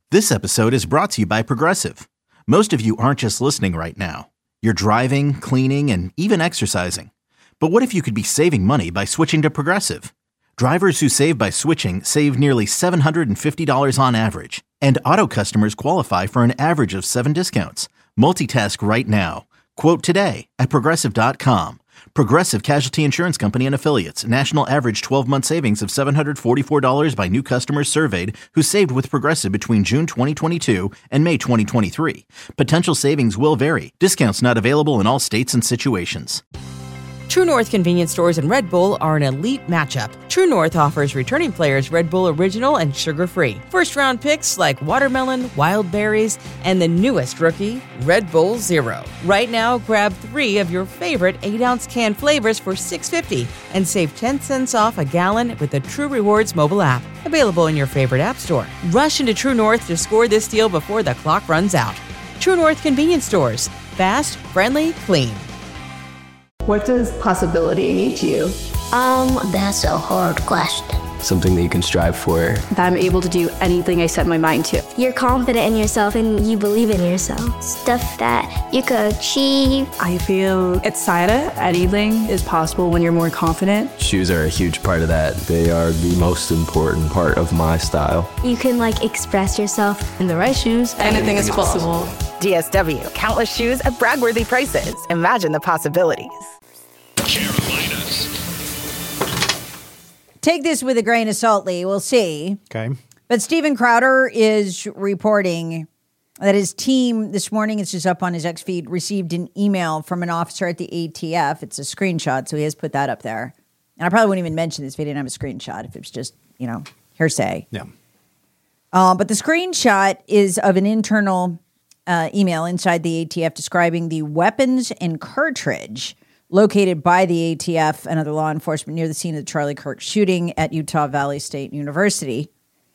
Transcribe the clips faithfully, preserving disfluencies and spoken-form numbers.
This episode is brought to you by Progressive. Most of you aren't just listening right now. You're driving, cleaning, and even exercising. But what if you could be saving money by switching to Progressive? Drivers who save by switching save nearly seven hundred fifty dollars on average. And auto customers qualify for an average of seven discounts. Multitask right now. Quote today at Progressive dot com. Progressive Casualty Insurance Company and Affiliates. National average twelve-month savings of seven hundred forty-four dollars by new customers surveyed who saved with Progressive between June twenty twenty-two and May twenty twenty-three. Potential savings will vary. Discounts not available in all states and situations. True North convenience stores and Red Bull are an elite matchup. True North offers returning players Red Bull Original and sugar-free. First-round picks like watermelon, wild berries, and the newest rookie, Red Bull Zero. Right now, grab three of your favorite eight-ounce can flavors for six dollars and fifty cents and save ten cents off a gallon with the True Rewards mobile app. Available in your favorite app store. Rush into True North to score this deal before the clock runs out. True North convenience stores. Fast, friendly, clean. What does possibility mean to you? Um, that's a hard question. Something that you can strive for. That I'm able to do anything I set my mind to. You're confident in yourself and you believe in yourself. Stuff that you could achieve. I feel excited. Anything is possible when you're more confident. Shoes are a huge part of that. They are the most important part of my style. You can like express yourself. In the right shoes, anything is possible. D S W, countless shoes at brag-worthy prices. Imagine the possibilities. Carolinas. Take this with a grain of salt, Lee. We'll see. Okay. But Steven Crowder is reporting that his team this morning, it's just up on his X feed, received an email from an officer at the A T F. It's a screenshot, so he has put that up there. And I probably wouldn't even mention this if he didn't have a screenshot, if it was just, you know, hearsay. Yeah. Uh, but the screenshot is of an internal uh, email inside the A T F describing the weapons and cartridge located by the A T F and other law enforcement near the scene of the Charlie Kirk shooting at Utah Valley State University.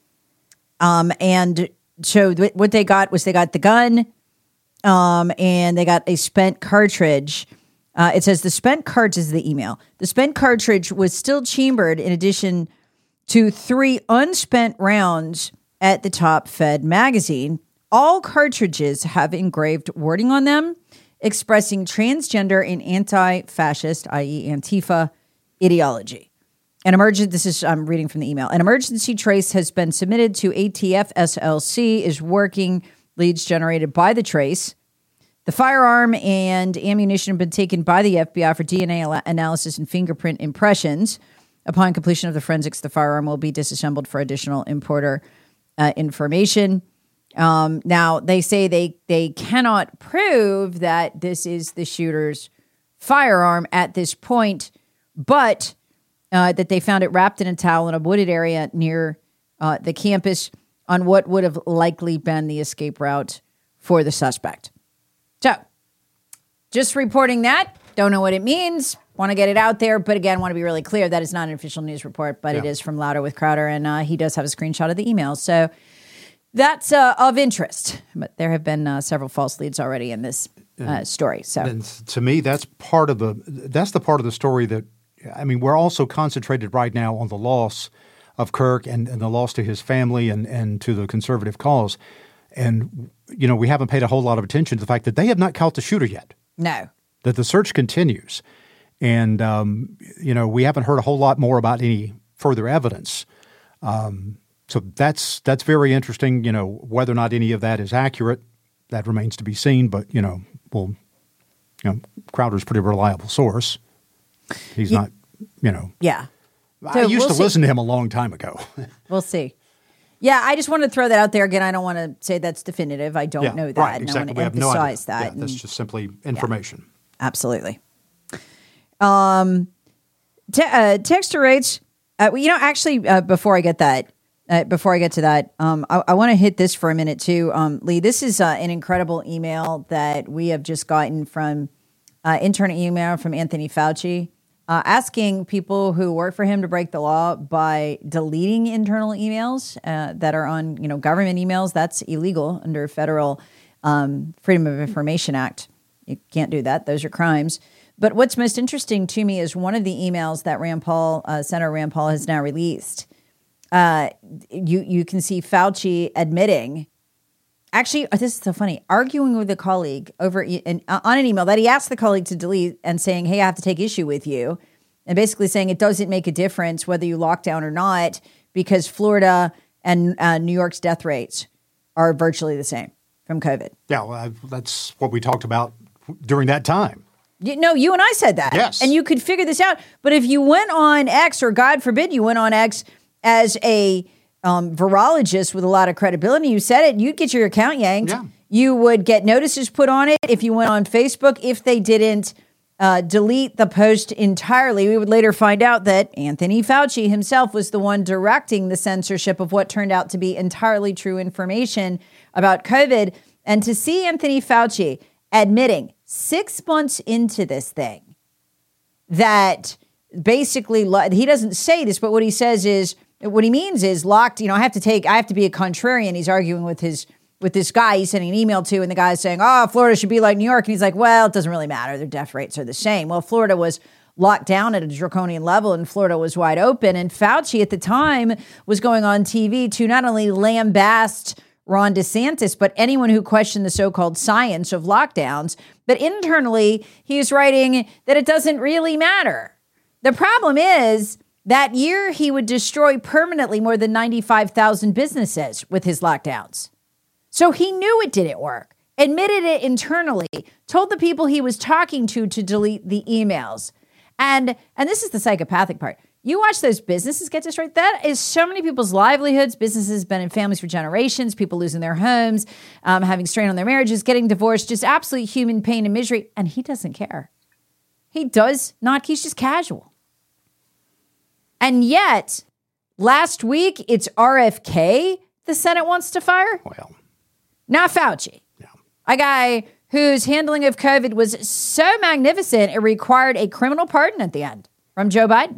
Um, and so th- what they got was they got the gun um, and they got a spent cartridge. Uh, it says the spent cartridge is the email. The spent cartridge was still chambered in addition to three unspent rounds at the top Fed magazine. All cartridges have engraved wording on them expressing transgender and anti-fascist, that is. Antifa, ideology. An emergent, this is, I'm reading from the email. An emergency trace has been submitted to A T F S L C, is working leads generated by the trace. The firearm and ammunition have been taken by the F B I for D N A analysis and fingerprint impressions. Upon completion of the forensics, the firearm will be disassembled for additional importer uh, information. Um, now, they say they, they cannot prove that this is the shooter's firearm at this point, but uh, that they found it wrapped in a towel in a wooded area near uh, the campus on what would have likely been the escape route for the suspect. So, just reporting that. Don't know what it means. Want to get it out there, but again, want to be really clear. That is not an official news report, but yeah. It is from Louder with Crowder, and uh, he does have a screenshot of the email. So, that's uh, of interest, but there have been uh, several false leads already in this uh, story. So, and to me, that's part of the that's the part of the story that I mean. We're also concentrated right now on the loss of Kirk and, and the loss to his family and, and to the conservative cause, and you know we haven't paid a whole lot of attention to the fact that they have not caught the shooter yet. No, that the search continues, and um, you know we haven't heard a whole lot more about any further evidence. Um, So that's that's very interesting. You know, whether or not any of that is accurate, that remains to be seen. But you know, well, you know, Crowder's a pretty reliable source. He's yeah. not, you know. Yeah. So I used we'll to see. listen to him a long time ago. We'll see. Yeah, I just wanted to throw that out there again. I don't want to say that's definitive. I don't yeah, know that. Right, and exactly. I we want to have emphasize no idea. that. Yeah, that's and, just simply information. Yeah, absolutely. Um, te- uh, Texter writes, uh, well, you know, actually, uh, before I get that, Uh, before I get to that, um, I, I want to hit this for a minute too, um, Lee. This is uh, an incredible email that we have just gotten from uh, internal email from Anthony Fauci, uh, asking people who work for him to break the law by deleting internal emails uh, that are on, you know, government emails. That's illegal under federal um, Freedom of Information Act. You can't do that; those are crimes. But what's most interesting to me is one of the emails that Rand Paul, uh, Senator Rand Paul, has now released. Uh, you you can see Fauci admitting actually, this is so funny, arguing with a colleague over in, on an email that he asked the colleague to delete and saying, hey, I have to take issue with you. And basically saying it doesn't make a difference whether you lock down or not because Florida and uh, New York's death rates are virtually the same from COVID. Yeah, well, I, that's what we talked about during that time. You, no, you and I said that. Yes. And you could figure this out. But if you went on X, or God forbid you went on X as a um, virologist with a lot of credibility, you said it, you'd get your account yanked. Yeah. You would get notices put on it. If you went on Facebook, if they didn't uh, delete the post entirely, we would later find out that Anthony Fauci himself was the one directing the censorship of what turned out to be entirely true information about COVID. And to see Anthony Fauci admitting six months into this thing that basically, he doesn't say this, but what he says is, what he means is locked, you know, I have to take, I have to be a contrarian. He's arguing with his, with this guy he's sending an email to, and the guy's saying, oh, Florida should be like New York. And he's like, well, it doesn't really matter. Their death rates are the same. Well, Florida was locked down at a draconian level and Florida was wide open. And Fauci at the time was going on T V to not only lambast Ron DeSantis, but anyone who questioned the so-called science of lockdowns. But internally, he's writing that it doesn't really matter. The problem is that year he would destroy permanently more than ninety-five thousand businesses with his lockdowns. So he knew it didn't work, admitted it internally, told the people he was talking to to delete the emails. And, and this is the psychopathic part. You watch those businesses get destroyed. That is so many people's livelihoods. Businesses been in families for generations, people losing their homes, um, having strain on their marriages, getting divorced, just absolute human pain and misery. And he doesn't care. He does not. He's just casual. And yet, last week, it's R F K the Senate wants to fire. Well, not Fauci. Yeah. A guy whose handling of COVID was so magnificent, it required a criminal pardon at the end from Joe Biden.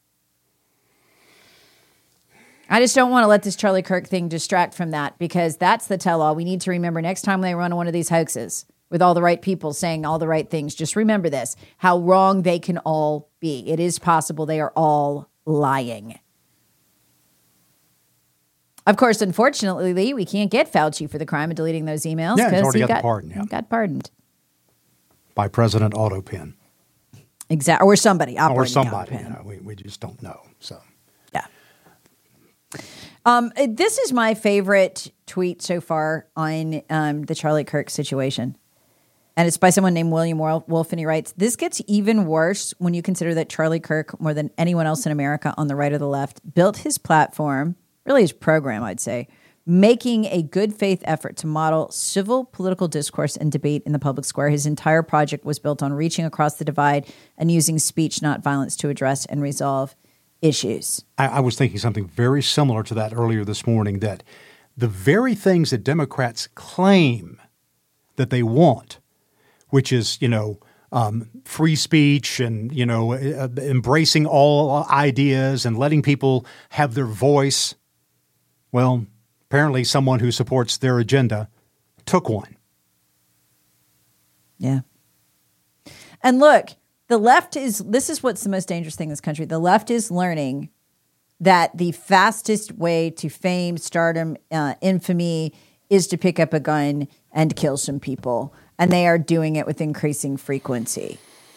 I just don't want to let this Charlie Kirk thing distract from that, because that's the tell-all. We need to remember next time they run one of these hoaxes with all the right people saying all the right things, just remember this, how wrong they can all be. It is possible they are all lying. Of course, unfortunately, Lee, we can't get Fauci for the crime of deleting those emails. Yeah, he's already he got, got the pardon. Yeah. got pardoned. By President Autopin. Exactly. Or somebody operating Or somebody. Autopin. You know, we, we just don't know. So. Yeah. Um, this is my favorite tweet so far on um, the Charlie Kirk situation. And it's by someone named William Wolf, and he writes, this gets even worse when you consider that Charlie Kirk, more than anyone else in America on the right or the left, built his platform, really his program, I'd say, making a good faith effort to model civil political discourse and debate in the public square. His entire project was built on reaching across the divide and using speech, not violence, to address and resolve issues. I, I was thinking something very similar to that earlier this morning, that the very things that Democrats claim that they want, which is, you know, um, free speech and, you know, uh, embracing all ideas and letting people have their voice, well, apparently someone who supports their agenda took one. Yeah. And look, the left is, this is what's the most dangerous thing in this country. The left is learning that the fastest way to fame, stardom, uh, infamy is to pick up a gun and kill some people. And they are doing it with increasing frequency.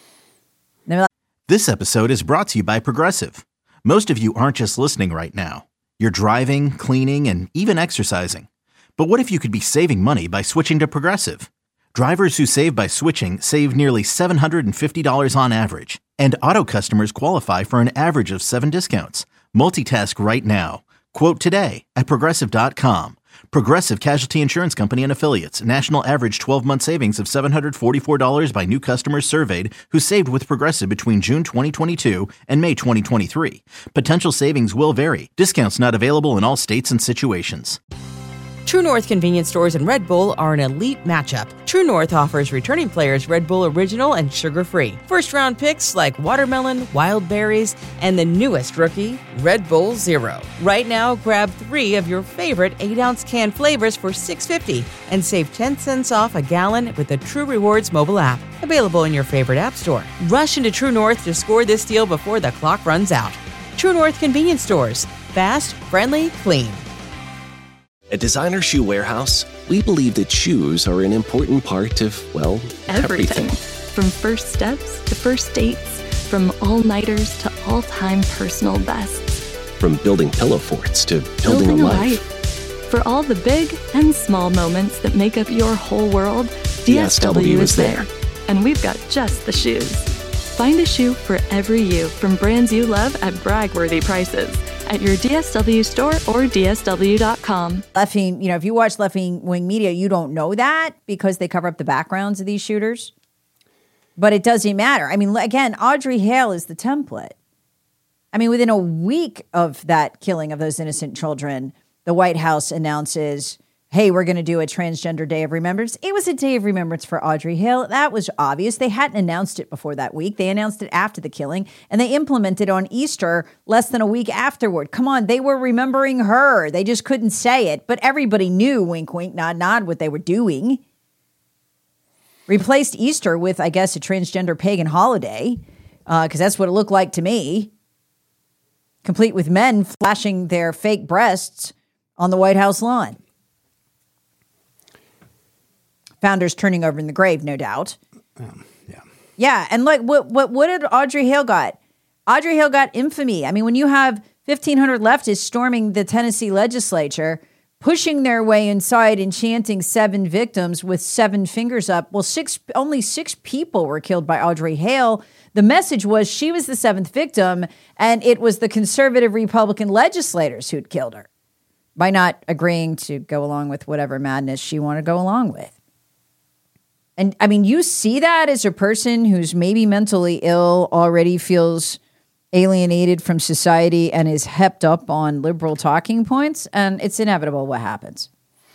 This episode is brought to you by Progressive. Most of you aren't just listening right now. You're driving, cleaning, and even exercising. But what if you could be saving money by switching to Progressive? Drivers who save by switching save nearly seven hundred fifty dollars on average. And auto customers qualify for an average of seven discounts. Multitask right now. Quote today at Progressive dot com. Progressive Casualty Insurance Company and Affiliates. National average twelve-month savings of seven hundred forty-four dollars by new customers surveyed who saved with Progressive between June twenty twenty-two and May twenty twenty-three. Potential savings will vary. Discounts not available in all states and situations. True North convenience stores and Red Bull are an elite matchup. True North offers returning players Red Bull Original and sugar-free. First-round picks like watermelon, wild berries, and the newest rookie, Red Bull Zero. Right now, grab three of your favorite eight-ounce can flavors for six dollars and fifty cents and save ten cents off a gallon with the True Rewards mobile app. Available in your favorite app store. Rush into True North to score this deal before the clock runs out. True North convenience stores. Fast, friendly, clean. At Designer Shoe Warehouse, we believe that shoes are an important part of, well, everything. everything. From first steps to first dates, from all-nighters to all-time personal bests. From building pillow forts to building, building a a life. life. For all the big and small moments that make up your whole world, D S W is there. And we've got just the shoes. Find a shoe for every you from brands you love at brag-worthy prices at your D S W store or D S W dot com. Left Wing, you know, if you watch Left Wing Media, you don't know that because they cover up the backgrounds of these shooters. But it doesn't matter. I mean, again, Audrey Hale is the template. I mean, within a week of that killing of those innocent children, the White House announces, hey, we're going to do a transgender day of remembrance. It was a day of remembrance for Audrey Hale. That was obvious. They hadn't announced it before that week. They announced it after the killing, and they implemented it on Easter less than a week afterward. Come on, they were remembering her. They just couldn't say it, but everybody knew, wink, wink, nod, nod, what they were doing. Replaced Easter with, I guess, a transgender pagan holiday, because uh, that's what it looked like to me, complete with men flashing their fake breasts on the White House lawn. Founders turning over in the grave, no doubt. Um, yeah. Yeah, and like, what, what, what did Audrey Hale got? Audrey Hale got infamy. I mean, when you have fifteen hundred leftists storming the Tennessee legislature, pushing their way inside and chanting seven victims with seven fingers up, well, six only six people were killed by Audrey Hale. The message was she was the seventh victim, and it was the conservative Republican legislators who'd killed her by not agreeing to go along with whatever madness she wanted to go along with. And I mean, you see that as a person who's maybe mentally ill, already feels alienated from society and is hepped up on liberal talking points, and it's inevitable what happens.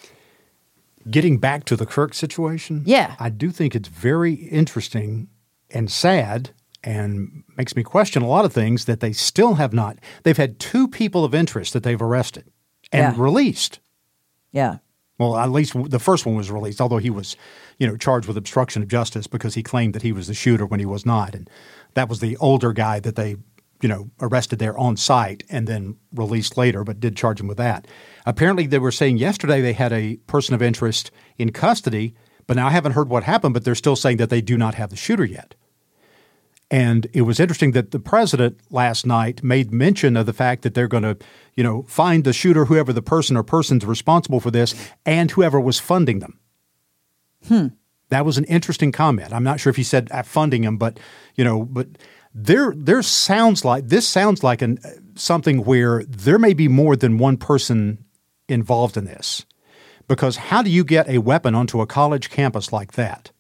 Getting back to the Kirk situation, yeah, I do think it's very interesting and sad and makes me question a lot of things that they still have not. They've had two people of interest that they've arrested and yeah. released. Yeah. Well, at least the first one was released, although he was, you know, charged with obstruction of justice because he claimed that he was the shooter when he was not. And that was the older guy that they, you know, arrested there on site and then released later, but did charge him with that. Apparently, they were saying yesterday they had a person of interest in custody, but now I haven't heard what happened, but they're still saying that they do not have the shooter yet. And it was interesting that the president last night made mention of the fact that they're going to, you know, find the shooter, whoever the person or persons responsible for this, and whoever was funding them. Hmm. That was an interesting comment. I'm not sure if he said uh, funding them, but, you know, but there there sounds like this sounds like an something where there may be more than one person involved in this. Because how do you get a weapon onto a college campus like that?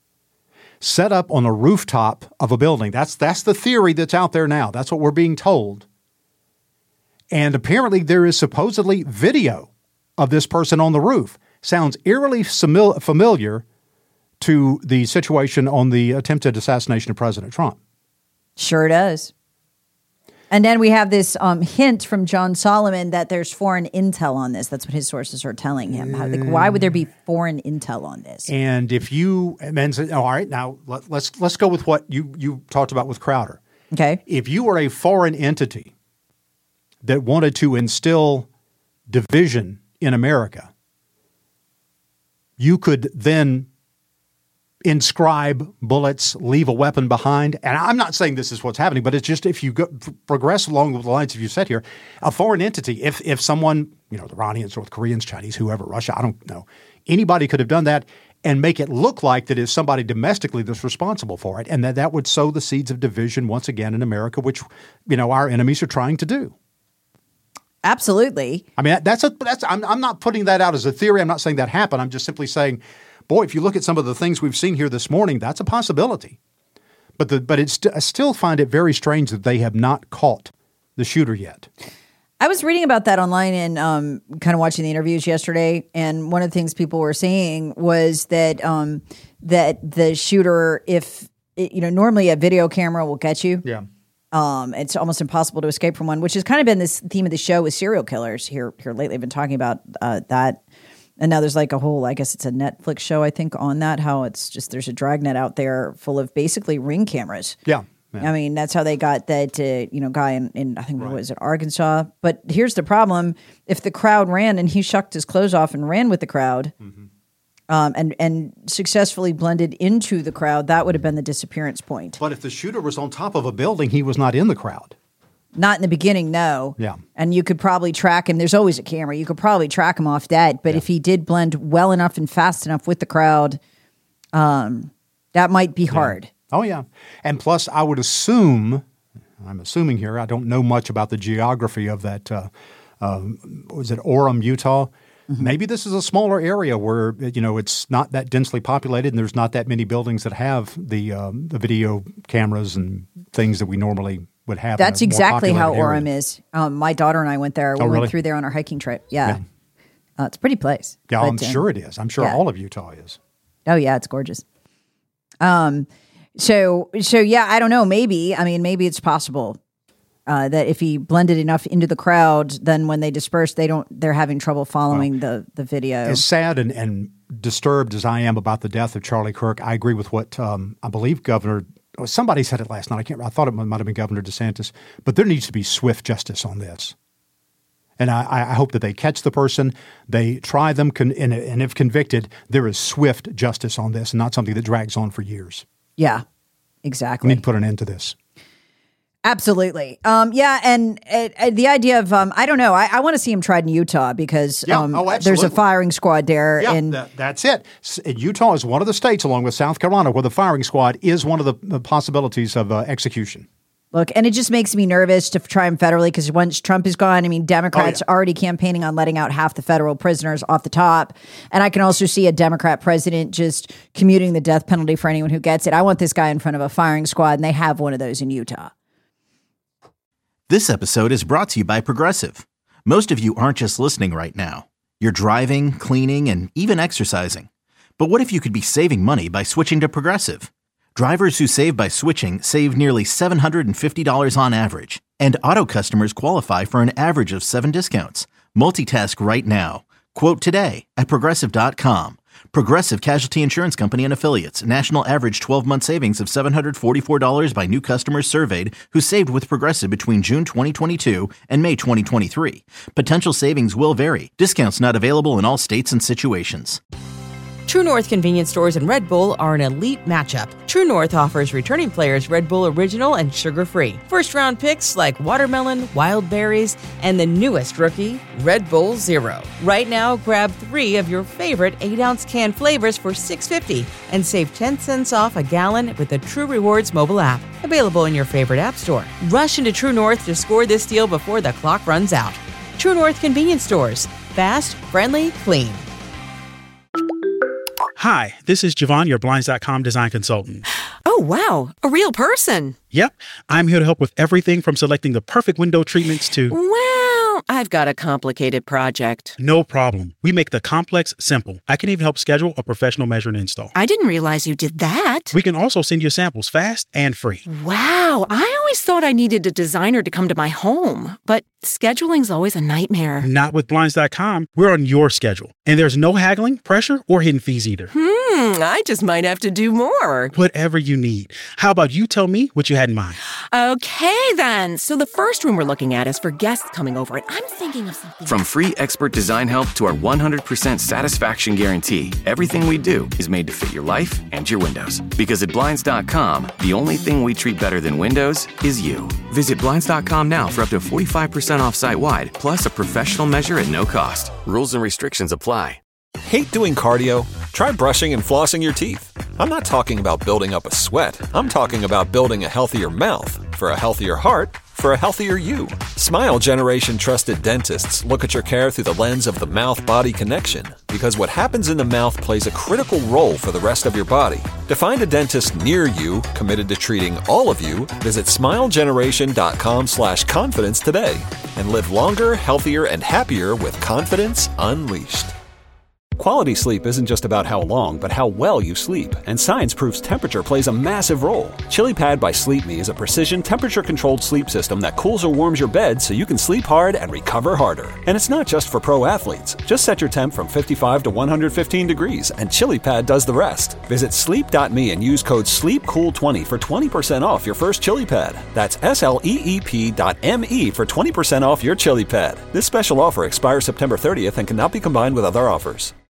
Set up on a rooftop of a building. That's that's the theory that's out there now. That's what we're being told. And apparently there is supposedly video of this person on the roof. Sounds eerily familiar to the situation on the attempted assassination of President Trump. Sure does. And then we have this um, hint from John Solomon that there's foreign intel on this. That's what his sources are telling him. How, like, why would there be foreign intel on this? And if you and then say, oh, all right, now let, let's let's go with what you you talked about with Crowder. Okay. If you were a foreign entity that wanted to instill division in America, you could then inscribe bullets, leave a weapon behind. And I'm not saying this is what's happening, but it's just if you go, progress along the lines of you said here, a foreign entity, if if someone, you know, the Iranians, North Koreans, Chinese, whoever, Russia, I don't know, anybody could have done that and make it look like that is somebody domestically that's responsible for it, and that that would sow the seeds of division once again in America, which, you know, our enemies are trying to do. Absolutely. I mean, that's a that's I'm I'm not putting that out as a theory. I'm not saying that happened. I'm just simply saying, boy, if you look at some of the things we've seen here this morning, that's a possibility. But the but it's I still find it very strange that they have not caught the shooter yet. I was reading about that online and um, kind of watching the interviews yesterday, and one of the things people were saying was that um, that the shooter, if it, you know, normally a video camera will get you. Yeah. Um, it's almost impossible to escape from one, which has kind of been this theme of the show with serial killers here here lately. I've been talking about uh, that. And now there's like a whole, I guess it's a Netflix show, I think, on that, how it's just there's a dragnet out there full of basically Ring cameras. Yeah. Yeah. I mean, that's how they got that, uh, you know, guy in, in I think, right. what was it, Arkansas? But here's the problem. If the crowd ran and he shucked his clothes off and ran with the crowd mm-hmm. um, and, and successfully blended into the crowd, that would have been the disappearance point. But if the shooter was on top of a building, he was not in the crowd. Not in the beginning, no. Yeah. And you could probably track him. There's always a camera. You could probably track him off that. But yeah. if he did blend well enough and fast enough with the crowd, um, that might be hard. Yeah. Oh, yeah. And plus, I would assume, I'm assuming here, I don't know much about the geography of that, uh, uh, was it Orem, Utah? Mm-hmm. Maybe this is a smaller area where, you know, it's not that densely populated and there's not that many buildings that have the um, the video cameras and things that we normally would have. That's exactly how Orem is. Um, my daughter and I went there. We oh, really? went through there on our hiking trip. Yeah. yeah. Uh, it's a pretty place. Yeah, but, I'm sure it is. I'm sure yeah. all of Utah is. Oh, yeah, it's gorgeous. Um. So, so yeah, I don't know. Maybe, I mean, maybe it's possible uh, that if he blended enough into the crowd, then when they disperse, they don't. They're having trouble following well, the the video. As sad and, and disturbed as I am about the death of Charlie Kirk, I agree with what um, I believe Governor. Oh, somebody said it last night. I can't. I thought it might have been Governor DeSantis, but there needs to be swift justice on this. And I, I hope that they catch the person, they try them, con- and, and if convicted, there is swift justice on this, and not something that drags on for years. Yeah, exactly. We need to put an end to this. Absolutely. Um, yeah, and uh, uh, the idea of, um, I don't know, I, I want to see him tried in Utah because yeah. um, oh, there's a firing squad there. Yeah, and that, that's it. Utah is one of the states, along with South Carolina, where the firing squad is one of the, the possibilities of uh, execution. Look, and it just makes me nervous to try him federally because once Trump is gone, I mean, Democrats oh, yeah. already campaigning on letting out half the federal prisoners off the top. And I can also see a Democrat president just commuting the death penalty for anyone who gets it. I want this guy in front of a firing squad, and they have one of those in Utah. This episode is brought to you by Progressive. Most of you aren't just listening right now. You're driving, cleaning, and even exercising. But what if you could be saving money by switching to Progressive? Drivers who save by switching save nearly seven hundred fifty dollars on average. And auto customers qualify for an average of seven discounts. Multitask right now. Quote today at Progressive dot com. Progressive Casualty Insurance Company and Affiliates. National average twelve-month savings of seven hundred forty-four dollars by new customers surveyed who saved with Progressive between June twenty twenty-two and May twenty twenty-three. Potential savings will vary. Discounts not available in all states and situations. True North convenience stores and Red Bull are an elite matchup. True North offers returning players Red Bull Original and sugar-free. First-round picks like watermelon, wild berries, and the newest rookie, Red Bull Zero. Right now, grab three of your favorite eight-ounce can flavors for six dollars and fifty cents and save ten cents off a gallon with the True Rewards mobile app. Available in your favorite app store. Rush into True North to score this deal before the clock runs out. True North convenience stores. Fast, friendly, clean. Hi, this is Javon, your Blinds dot com design consultant. Oh, wow. A real person. Yep. I'm here to help with everything from selecting the perfect window treatments to... Well, I've got a complicated project. No problem. We make the complex simple. I can even help schedule a professional measure and install. I didn't realize you did that. We can also send you samples fast and free. Wow. I always thought I needed a designer to come to my home, but scheduling's always a nightmare. Not with Blinds dot com. We're on your schedule. And there's no haggling, pressure, or hidden fees either. Hmm, I just might have to do more. Whatever you need. How about you tell me what you had in mind? Okay, then. So the first room we're looking at is for guests coming over, and I'm thinking of something... From free expert design help to our one hundred percent satisfaction guarantee, everything we do is made to fit your life and your windows. Because at Blinds dot com, the only thing we treat better than windows is you. Visit Blinds dot com now for up to forty-five percent off site-wide, plus a professional measure at no cost. Rules and restrictions apply. Hate doing cardio? Try brushing and flossing your teeth. I'm not talking about building up a sweat. I'm talking about building a healthier mouth for a healthier heart for a healthier you. Smile Generation trusted dentists look at your care through the lens of the mouth-body connection, because what happens in the mouth plays a critical role for the rest of your body. To find a dentist near you committed to treating all of you, visit smilegeneration.com slash confidence today and live longer, healthier, and happier with confidence unleashed. Quality sleep isn't just about how long, but how well you sleep, and science proves temperature plays a massive role. ChiliPad by Sleep Me is a precision, temperature-controlled sleep system that cools or warms your bed so you can sleep hard and recover harder. And it's not just for pro athletes. Just set your temp from fifty-five to one hundred fifteen degrees, and ChiliPad does the rest. Visit sleep dot me and use code sleep cool twenty for twenty percent off your first ChiliPad. That's S L E E P dot M E for twenty percent off your ChiliPad. This special offer expires September thirtieth and cannot be combined with other offers.